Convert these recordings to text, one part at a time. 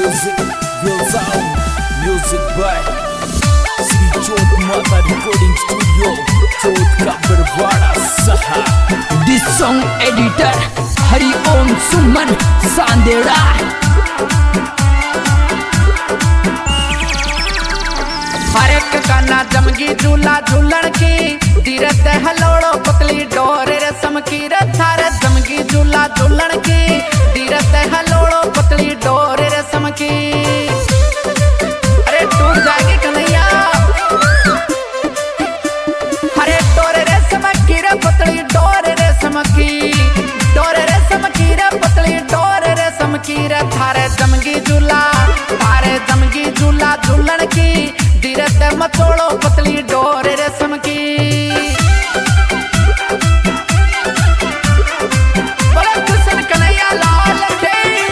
Music will sound. Music by Sri Jot Mata Recording Studio, Jot Kabarwada Saha. This song editor Hari Om Suman Sandera. हर एक गाना जमगी झूला झूलन की धीरज हलोड़ो पतली door रसम की थारे जमगी झूला झूलन की धीरज हलोड़ो पतली डोर रसम की। अरे टूट जाएगी कन्हैया हरे डोर रसम की रे पतली डोर रसम की डोर रसम की रे पतली डोर रसम की रे थारे जमगी झूला झूलन की धीरज मचोड़ो पतली डोर रेशम की। बोले कृष्ण कन्हैया लाल की।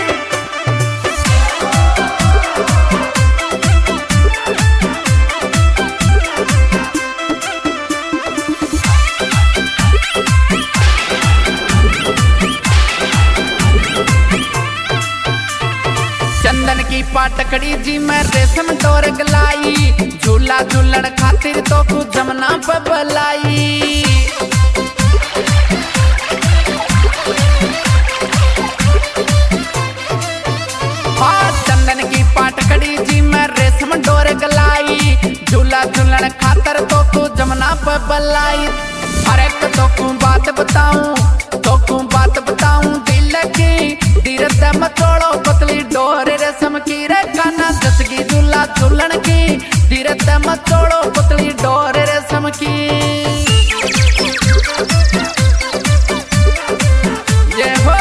चंदन की पाटकड़ी जी में रेशम डोर गलाई झूला झूलन खातिर तो कुछ जमना पे बलाई। हाँ चंदन की पाटकड़ी जी में रेशम डोर गलाई झूला झूलन खातिर तो कुछ जमना पे बलाई। हर एक तो बात बताऊं दिल की धीरज मचोड़ो पतली डोर रेशम की रे काना जसगी झूला झूलन की धीरज मचोड़ो पतली डोर रेशम की। ये हो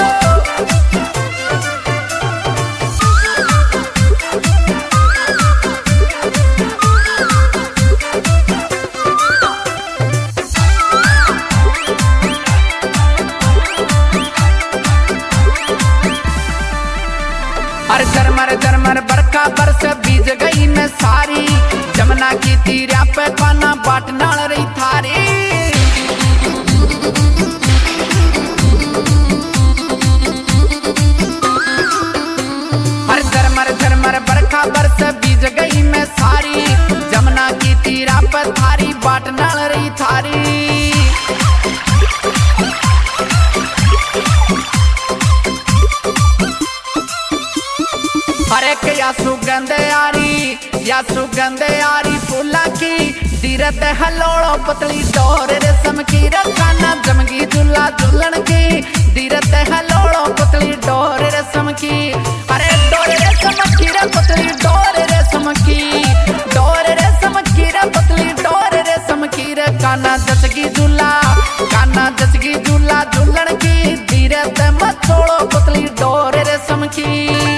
झरमर बरखा बरस बीज गई मैं सारी जमुना की तीरा पे पाना बाट नाल रही थारी। हर झरमर बरखा बरस बीज गई मैं सारी जमुना की तीरा पे थारी बाट नाल रही थारी। या सुगंध यारी फूला की धीरज हलोड़ो पतली डोर रेशम की रखाना जमगी झूला झूलन की धीरज हलोड़ो पतली डोर रेशम की। अरे डोर रेशम की रे पतली डोर रेशम की डोर रेशम की रे पतली डोर रेशम की रे काना जसगी झूला झूलन की धीरज मचोड़ो पतली डोर रेशम की।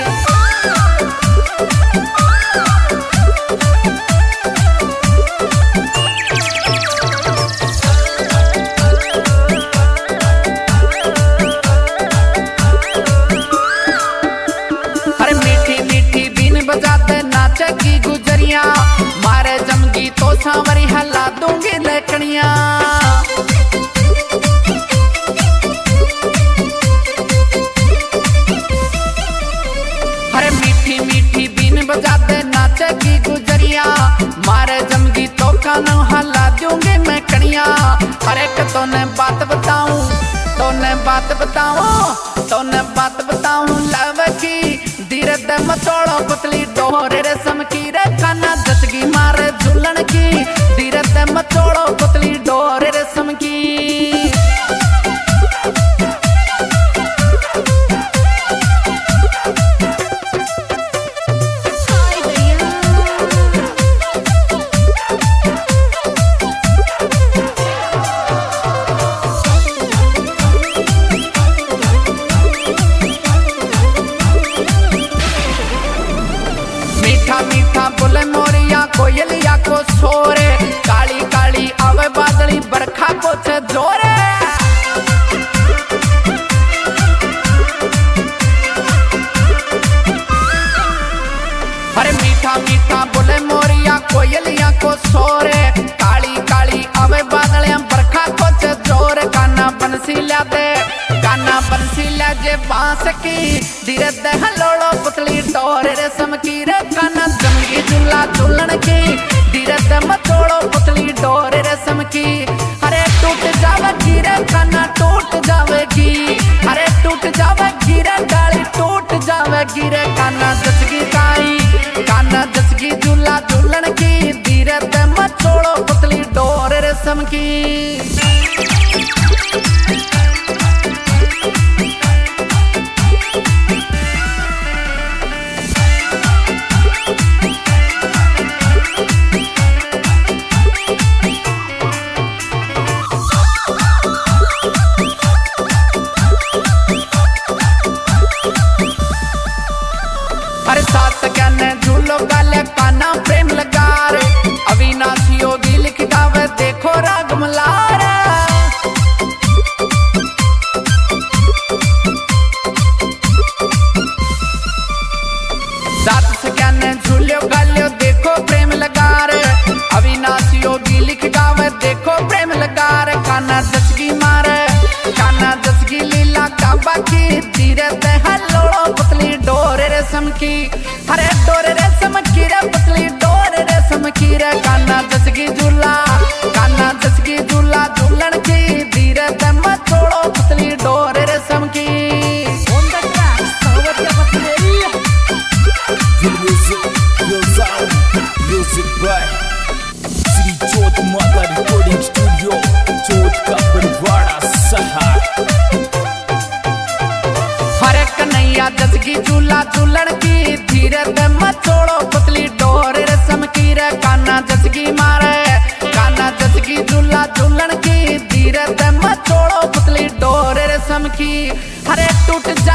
की गुजरिया मारे जमगी तो सांवरी हला दूंगी लेकड़िया। अरे मीठी मीठी बीन बजाते नाचे की गुजरिया मारे जमगी तो कानों हला दूंगी मैं कड़िया। अरे तो ने बात बताऊं लव की धीरज मचोड़ो पतली डोर रेशम की रे काना जसगी मारे झूलन की धीरज मचोड़ो पतली डोर रेशम की। मीठा बोले मोरिया कोयलिया को सोरे काली काली आवे बादली बरखा को छे जोरे। अरे मीठा बोले मोरिया कोयलिया को सोरे काली काली आवे बादलियां बरखा को छे जोरे। गाना बंसी ला दे कनैया जे बांस की धीरे दे हलोड़ो पुतली डोर रेशम की रे काना जमगी झूला झूलन की धीरे दे मचोड़ो पुतली डोर रेशम की। अरे टूट जावेगी रे काना टूट जावेगी, अरे टूट जावेगी रे डाली टूट जावेगी रे काना जचगी ताई काना जचगी झूला झूलन की धीरे दे मचोड़ो पुतली डोर रेशम की। अरे सास कहने झूलो गाले काना प्रेम लगा रे अविनाशी योगी लिख गावे देखो राग मलार। सास कहने झूलो गाले देखो प्रेम लगा रे अविनाशी योगी लिख गावे देखो प्रेम लगा रे। काना जचगी मारे काना जचगी लीला काबा की धीरे ते हलोड़ो पुतली डोर रेशम की। अरे डोर रेशम की रे पुतली डोर रेशम की रे काना जचगी झूला काना जचगी झूला झूलन की धीरे ते मचोड़ो पुतली डोर रेशम की। Music by Sri Jyot Mata Recording Studio, Jyot का बरवाड़ा सहा। हरे कन्हैया जचगी झूला झूलन की धीरे ते मचोड़ो पुतली डोर रेशम की रे काना जचगी मारे काना जचगी झूला झूलन की धीरे ते मचोड़ो पुतली डोर रेशम की। हरे टूट